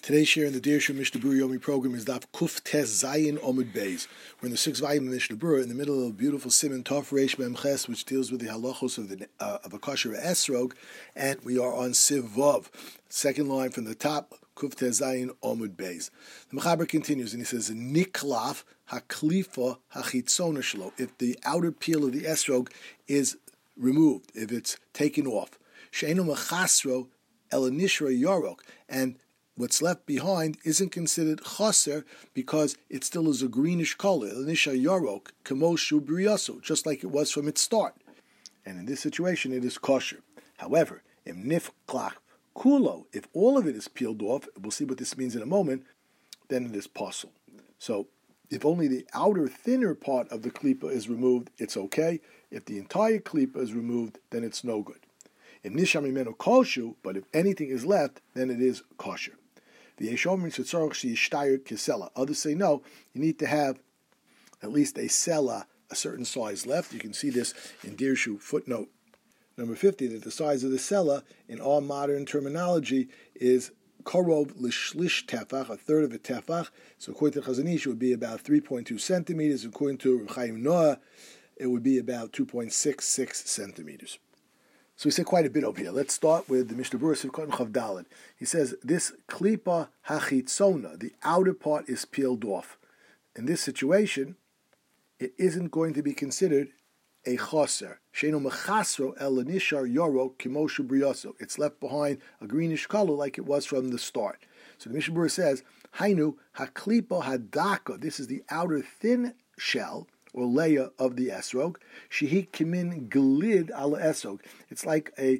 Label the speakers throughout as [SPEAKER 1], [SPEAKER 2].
[SPEAKER 1] Today's share in the Deir Shu Mishnah Berurah Yomi program is Daf Kuf Tes Zayin Omud Beis. We're in the 6th volume of Mishnah Berurah in the middle of a beautiful Siman Tov Reish Mem Ches, which deals with the halachos of a kosher esrog, and we are on Siv Vav, second line from the top, Kuf Tes Zayin Omud Beis. The Mechaber continues and he says, Niklaf haklifa hachitzona shelo. If the outer peel of the esrog is removed, if it's taken off, she'enu mechasro elanishra yarok, and what's left behind isn't considered chaser because it still is a greenish color, elanishra yarok, kamoshu briyaso, just like it was from its start. And in this situation, it is kosher. However, if nifklach kulo, if all of it is peeled off, we'll see what this means in a moment, then it is pasul. So, if only the outer thinner part of the klipa is removed, it's okay. If the entire klipa is removed, then it's no good. If nisham mimenu koshu, but if anything is left, then it is kosher. The Yeshomrim shetzorach sheyishtayir kesela. Others say no, you need to have at least a sela, a certain size left. You can see this in Deir Shu footnote number 50, that the size of the sela in all modern terminology is korov l'shlish tefach, a third of a tefach. So according to Chazon Ish, it would be about 3.2 centimeters. According to Reb Chaim Noah, it would be about 2.66 centimeters. So we say quite a bit over here. Let's start with the Mishnah Berurah Sivkot Chav Daled. He says, this klipa hachitzona, the outer part is peeled off. In this situation, it isn't going to be considered a chaser. Sheinu mechasro el nishar yoro kimoshu briyaso. It's left behind a greenish color like it was from the start. So the Mishnah Berurah says, Hainu haklipa hadaka. This is the outer thin shell or layer of the esrog. Shehi kimin glid ala esrog. It's like a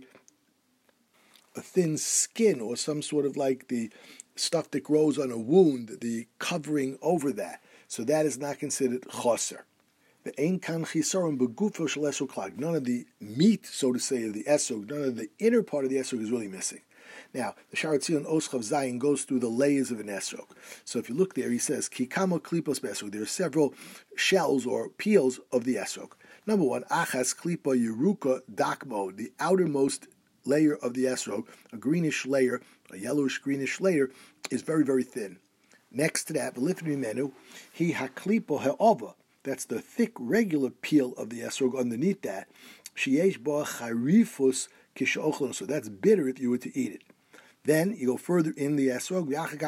[SPEAKER 1] thin skin or some sort of like the stuff that grows on a wound, the covering over that. So that is not considered chaser. The ein kan chisaron begufo shel esrog klag. None of the meat, so to say, of the esrog, none of the inner part of the esrog is really missing. Now, the Sha'ar Tzion Oschav Zayin goes through the layers of an esrog. So if you look there, he says, Kikama klipos esrog. There are several shells or peels of the esrog. Number one, Achas klipa yeruka dakmo, the outermost layer of the esrog, a greenish layer, a yellowish greenish layer, is very, very thin. Next to that, V'lifnei menu, he haklipo ha'ova. That's the thick, regular peel of the esrog underneath that. Sheyesh ba charifus kishochlon. So that's bitter if you were to eat it. Then you go further in the esrog.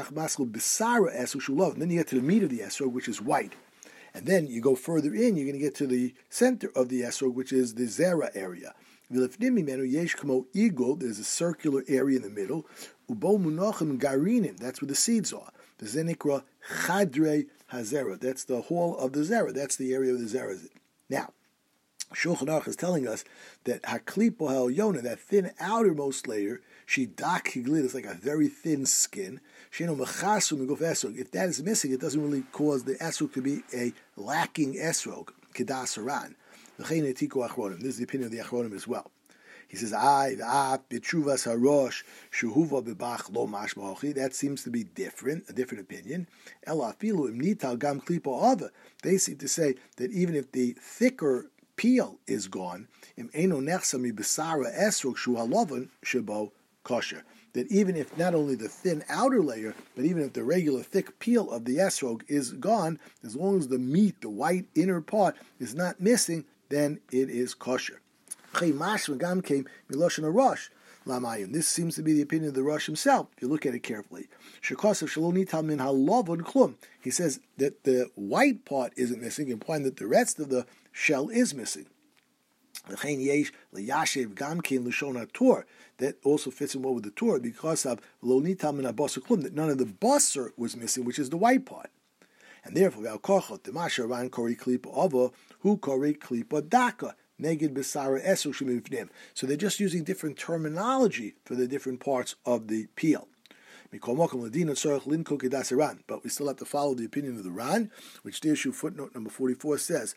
[SPEAKER 1] And then you get to the meat of the esrog, which is white. And then you go further in, you're going to get to the center of the esrog, which is the zera area. There's a circular area in the middle. That's where the seeds are. The zenikra chadre hazera. That's the hall of the zera. That's the area of the zera. Now, Shulchan Aruch is telling us that haklipo ha'elyona, that thin outermost layer, she dak higlid, is like a very thin skin. Sheino mechasu miguf esrog. If that is missing, it doesn't really cause the esrog to be a lacking esrog. Kedas haran. This is the opinion of the Achronim as well. He says, that seems to be different, a different opinion. They seem to say that even if the thicker peel is gone, that even if not only the thin outer layer, but even if the regular thick peel of the esrog is gone, as long as the meat, the white inner part, is not missing, then it is kosher. This seems to be the opinion of the Rosh himself, if you look at it carefully. He says that the white part isn't missing, implying that the rest of the shell is missing. That also fits in well with the Torah because of that none of the basar was missing, which is the white part. And therefore, so they're just using different terminology for the different parts of the peel. But we still have to follow the opinion of the Ran, which Deir Shu footnote number 44 says,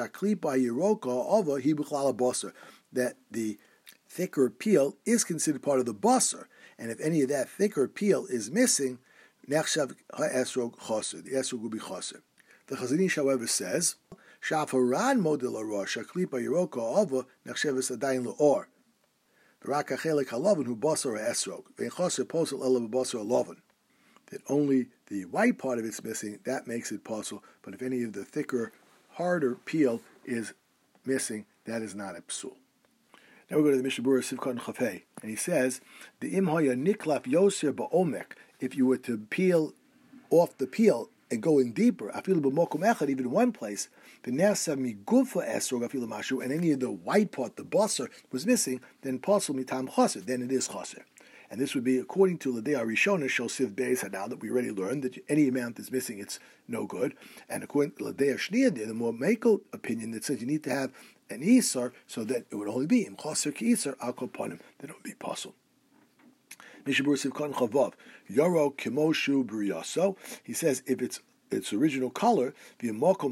[SPEAKER 1] that the thicker peel is considered part of the basar, and if any of that thicker peel is missing, the esrog will be chaser. The Chazon Ish, however, says, Shafaran model rosh aklipa yeroka ova nechsheves adayin leor. The rak achelik halavan hu basar esrog. Ve'in chaser posel elav basar halavan. that only the white part of it's missing, that makes it possible. But if any of the thicker, harder peel is missing, that is not a psul. Now we go to the Mishnah Berurah Sivkot Chafei, and he says, "The im haya niklaf yoser ba'omek." If you were to peel off the peel and go in deeper, afilu b'mokum echad, even in one place, the nersa migufa esrog afilu mashu, and any of the white part, the basar, was missing, then pasul mitam chaser, then it is chaser. And this would be according to Ladei Arishona Shel Siv Beis Hadal, that we already learned that any amount is missing, it's no good. And according to Ladei Shnia, the more Mekel opinion that says you need to have an Isar, so that it would only be Im Chaser Ki Isar Al Koponim, that it would be possible. Mishnah Berurah Sivkot Chavav Yoro Kimoshu B'Riyaso. He says if it's its original color, but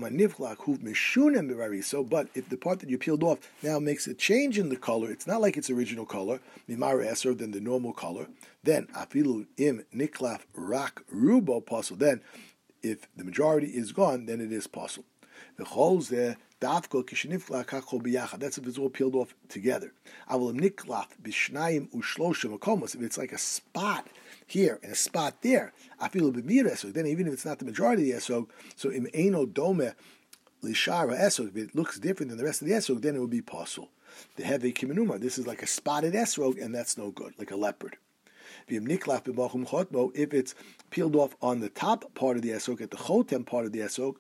[SPEAKER 1] if the part that you peeled off now makes a change in the color, it's not like its original color, mimara eser, than the normal color, then afilu im niklaf rak rubo possible. Then, if the majority is gone, then it is possible. The holes there, that's if it's all peeled off together. If it's like a spot here and a spot there, then even if it's not the majority of the esrog, so im eino dome lishara esrog, if it looks different than the rest of the esrog, then it would be possible. The heavy kimenuma, this is like a spotted esrog, and that's no good, like a leopard. If it's peeled off on the top part of the esrog, at the chotem part of the esrog,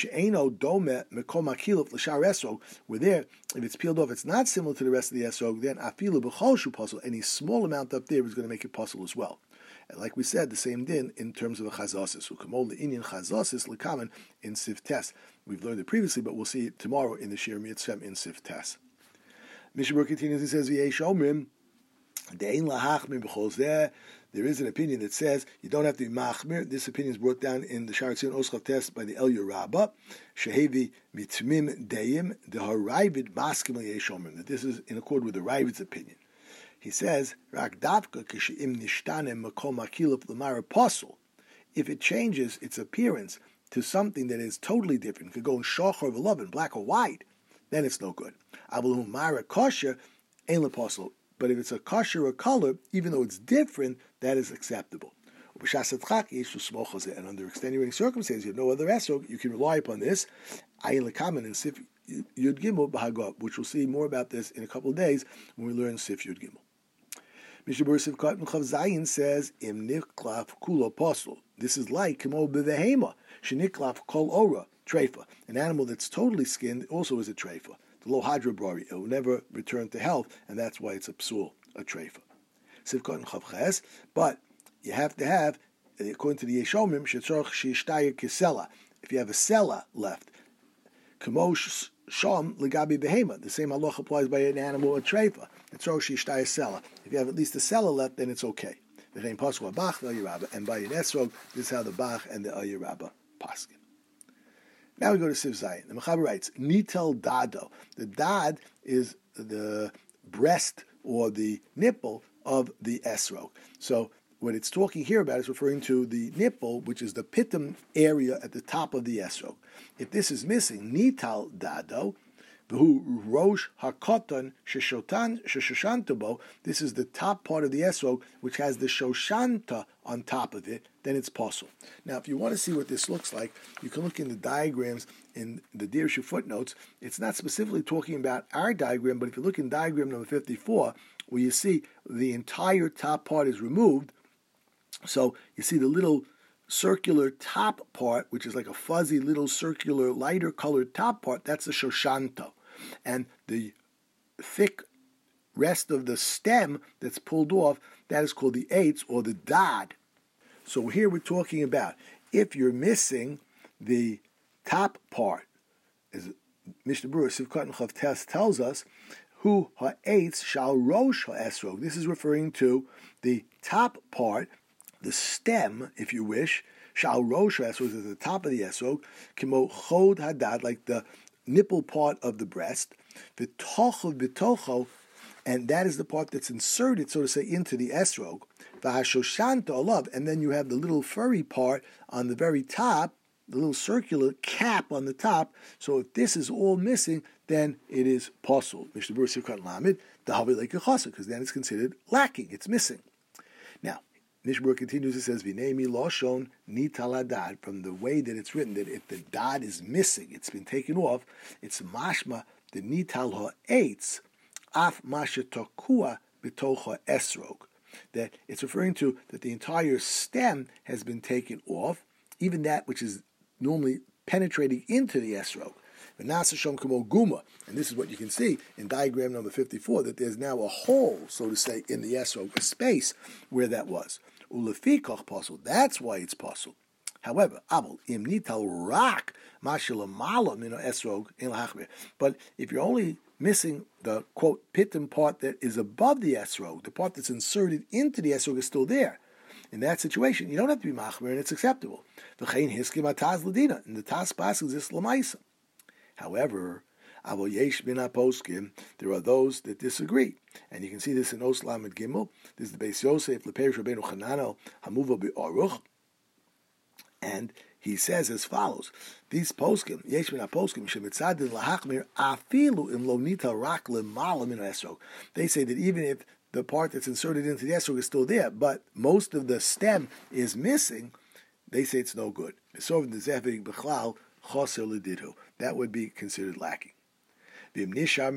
[SPEAKER 1] we're there. If it's peeled off, it's not similar to the rest of the esrog, then afilu b'choshu possible. Any small amount up there is going to make it possible as well. And like we said, the same din in terms of a chazasis. Ukamol le'inyan chazasis l'kamen in siftes. We've learned it previously, but we'll see it tomorrow in the Shir Mitzvah in siftes. Mishnah Berurah continues. He says, "V'yesh omrim." There is an opinion that says you don't have to be machmir. This opinion is brought down in the Sha'ar Tzion Oschav Test by the Eliyah Rabbah. Shehevi mitmim deim the harayvid maskim liyeshomrim. That this is in accord with the Ravid's opinion. He says rak davka k'sheim nishtanem makom akiluf l'mara pasul. If it changes its appearance to something that is totally different, it could go in shachar v'lovin, black or white, then it's no good. Avul mara kosher ein lepasul. But if it's a kosher or color, even though it's different, that is acceptable. And under extenuating circumstances, you have no other esrog, you can rely upon this. Sif Yud Gimel b'Haggav, which we'll see more about this in a couple of days when we learn Sif Yud Gimel. Mishnah Berurah Sivkot Chav Zayin says, Im niklaf kulo posel. This is like kimo b'vehema sheniklaf kol ora treifa. An animal that's totally skinned also is a treifa. The lo hadra brari, it will never return to health, and that's why it's a psul, a treifa. Sivkot Chav Ches, but you have to have, according to the Yeshomim, shetzorach sheishtaya kisela. If you have a sela left, kamo sham legabi behema. The same halach applies by an animal or treifa. Shetzorach sheishtaya sela. If you have at least a sela left, then it's okay. And by an esrog, this is how the Bach and the Eliyah Rabbah paskin. Now we go to Siv Zayin. The Mechaber writes, Nitel dado. The dad is the breast or the nipple of the esrog. So what it's talking here about is referring to the nipple, which is the pitum area at the top of the esrog. If this is missing, Nital dado, V'hu rosh hakotan sheshoshantobo. This is the top part of the esrog, which has the shoshanta on top of it. Then it's possible. Now, if you want to see what this looks like, you can look in the diagrams in the Dirshu footnotes. It's not specifically talking about our diagram, but if you look in diagram number 54, where you see the entire top part is removed, so you see the little circular top part, which is like a fuzzy little circular lighter colored top part, that's the shoshanto. And the thick rest of the stem that's pulled off, that is called the eitz or the dad. So here we're talking about if you're missing the top part, as Mishnah Berurah Sivkot Chav Tes tells us, hu ha'etz shal rosh ha'esrog. This is referring to the top part, the stem, if you wish, shal rosh ha'esrog, is at the top of the esrog, kimo chod hadad, like the nipple part of the breast, v'tocho v'tocho, and that is the part that's inserted, so to say, into the esrog, v'hashoshanta alav, and then you have the little furry part on the very top, the little circular cap on the top. So if this is all missing, then it is possible. Mishnah Berurah Sivkot Lamed, the havi like a chasa, because then it's considered lacking, it's missing. Now, Mishnah continues, it says, Vinemi loshon nitaladad, from the way that it's written, that if the dad is missing, it's been taken off, it's mashma, the nital ha'etz, af masha tokua bitocha esrog. That it's referring to that the entire stem has been taken off, even that which is normally penetrating into the esrog. And this is what you can see in diagram number 54, that there's now a hole, so to say, in the esrog, a space where that was. Ulefikach pasul, that's why it's pasul. However, abul im nital rak mashilamala min esrog in lahachmir. But if you're only missing the quote pitim part that is above the esrog, the part that's inserted into the esrog is still there. In that situation, you don't have to be machmir, and it's acceptable. V'chein hiskim ataz ladina, and the tas pasuk is lamaisa. However, avol yesh bin aposkim, there are those that disagree, and you can see this in Oslam and Gimel. This is the Beis Yosef leperish Rabbeinu Chananel hamuva be'aruch, and he says as follows: these poskim, yesh bin aposkim shemitzadin lahachmir afilu im lo nita rak lemala min esrog. They say that even if the part that's inserted into the esrog is still there, but most of the stem is missing, they say it's no good. That would be considered lacking. But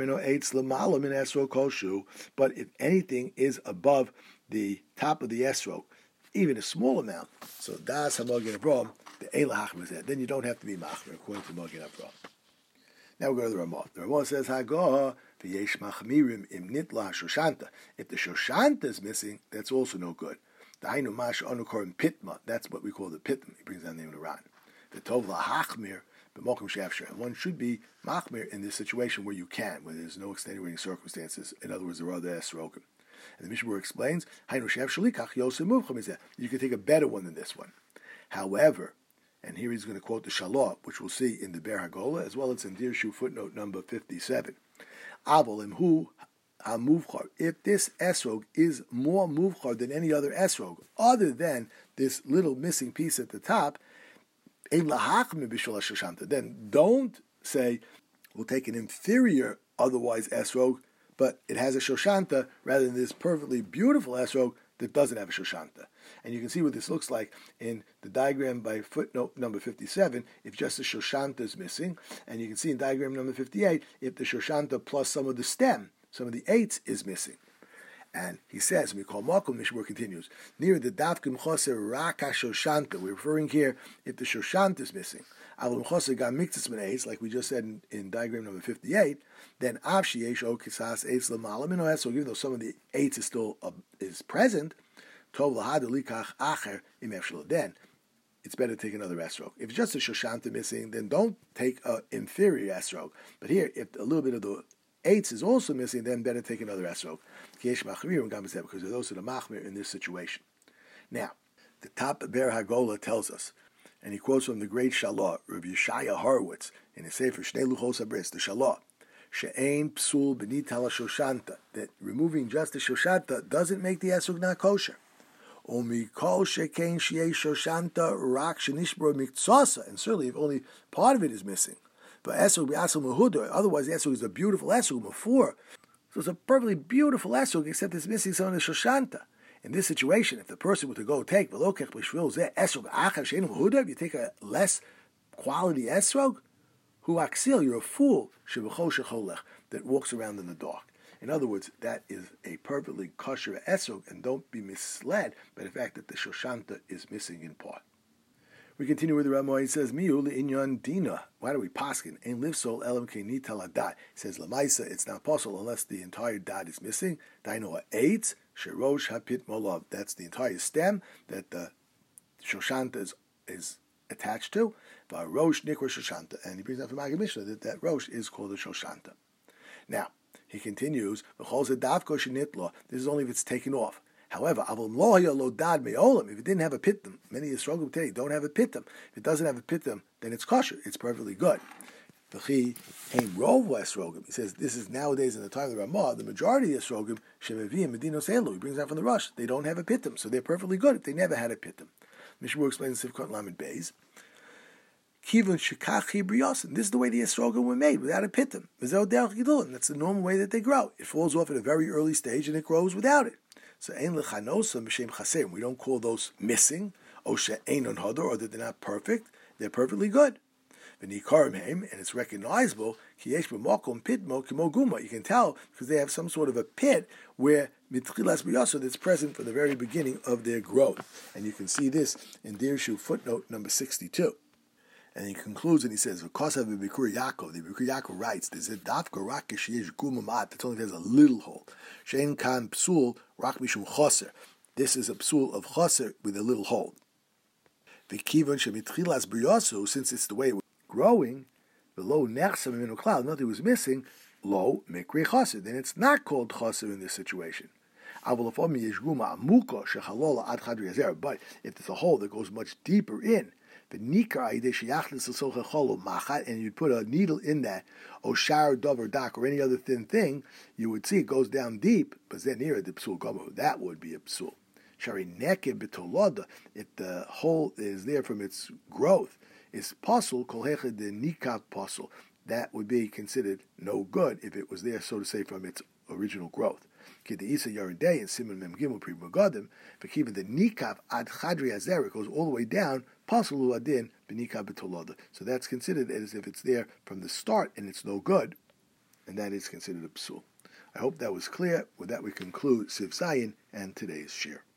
[SPEAKER 1] if anything is above the top of the esrog, even a small amount, so das hamagin avram, the elahachim is there. Then you don't have to be machmer according to Magen Avram. Now we go to the Ramah. The Ramah says, Hagoh v'yesh machmirim im nitla shoshanta. If the shoshanta is missing, that's also no good. Dainu mash anukorim pitma. That's what we call the pitma. He brings down the name of Iran. The tov lahachmir b'mokum she'afshir. One should be machmir in this situation where you can, where there's no extenuating circumstances. In other words, there are other esrogim. And the Mishnah explains, Hainu she'afshir likach yosem muvcham is that you can take a better one than this one. However, and here he's going to quote the Shalah, which we'll see in the Ber Hagolah, as well as in Dirshu footnote number 57. Avolim hu ha-muvchar. If this esrog is more muvchar than any other esrog, other than this little missing piece at the top, then don't say, we'll take an inferior, otherwise esrog, but it has a shoshanta, rather than this perfectly beautiful esrog that doesn't have a shoshanta. And you can see what this looks like in the diagram by footnote number 57, if just the shoshanta is missing. And you can see in diagram number 58, if the shoshanta plus some of the stem, some of the eights is missing. And he says, we call Makom, Mishmur continues, near the Davkim Choser Raka Shoshanta, we're referring here if the Shoshanta is missing. Avol Choser Gam Miktzis Min Eitz, like we just said in diagram number 58, then Av Sheyesh O Kisas Eitz L'Mala Min Oetz, so even though some of the eights is still is present, Tov Lahad Likach Acher Im Efshel, then it's better to take another esrog. If it's just a Shoshanta missing, then don't take an inferior esrog. But here, if a little bit of the eights is also missing, then better take another esrog. Because those are the machmir in this situation. Now, the top of Ber Hagolah tells us, and he quotes from the great Shalah, Rabbi Yeshaya Horowitz, in his Sefer Shnei Luchos HaBris, the Shalah, she'ein psul b'nit hala shoshanta, that removing just the shoshanta doesn't make the esrog not kosher. Umikol shekein she'ei shoshanta rak shenishbro miktsasa, and certainly if only part of it is missing. But esrog b'asel mehudo, otherwise the esrog is a beautiful esrog before. So it's a perfectly beautiful esrog, except it's missing some of the shoshanta. In this situation, if the person were to go take velokech b'shvil zeh esrog achav she'ein mehudo, if you take a less quality esrog, hu aksil, you're a fool, shebechol shecholech, that walks around in the dark. In other words, that is a perfectly kosher esrog, and don't be misled by the fact that the shoshanta is missing in part. We continue with the Ramah. He says, "Miu le'inyan dina." Why do we paskin? Ein livsol elam keinit aladat. He says, "Lamaisa, it's not possible unless the entire dot is missing." Daino eight sherosh hapit molav. That's the entire stem that the shoshanta is attached to. Rosh nikra shoshanta, and he brings up from Maggid Mishnah that rosh is called a shoshanta. Now he continues, "V'chol zedavko shenitla." This is only if it's taken off. However, if it didn't have a pitum, many Yisrogim today don't have a pitum. If it doesn't have a pitum, then it's kosher. It's perfectly good. He says this is nowadays in the time of the Ramah, the majority of Yisrogim, Shemevim, Medinos Elu, he brings out from the Rush. They don't have a pitum, so they're perfectly good if they never had a pitum. Mishmur explains Sivkot Lamed Beis. Kivun shekach hibriyosin. This is the way the Yisrogim were made, without a pitum. That's the normal way that they grow. It falls off at a very early stage and it grows without it. So ein lechanosa b'shem chaser. We don't call those missing, or she'enon hador, or that they're not perfect. They're perfectly good. And it's recognizable. You can tell because they have some sort of a pit where that's present from the very beginning of their growth. And you can see this in Dirshu footnote number 62. And he concludes and he says, because of the Bikur Yaakov writes, there's a dafka rak sheyesh gumamat that only has a little hole. Shein kan psul rak mishum choser. This is a psul of choser with a little hole. V'kivon shemitchilas briyosu, since it's the way it was growing, the low nechsam minu klal, nothing was missing, low mikri choser. Then it's not called choser in this situation. But if there's a hole that goes much deeper in, and you'd put a needle in that, or shar dov or dak or any other thin thing, you would see it goes down deep, but then near the psul gomo, that would be a psul. Shari neked betoloda, if the hole is there from its growth, is pasul kol hechad de nikat pasul. That would be considered no good if it was there, so to say, from its original growth. Isa Yarendei and Simon Mem Gimel Pri Magadim, for keeping the Nikav ad Chadri Azer, it goes all the way down, Pasulu Adin, Benika Betoloda. So that's considered as if it's there from the start and it's no good, and that is considered a psul. I hope that was clear. With that, we conclude Siv Zayin and today's shir.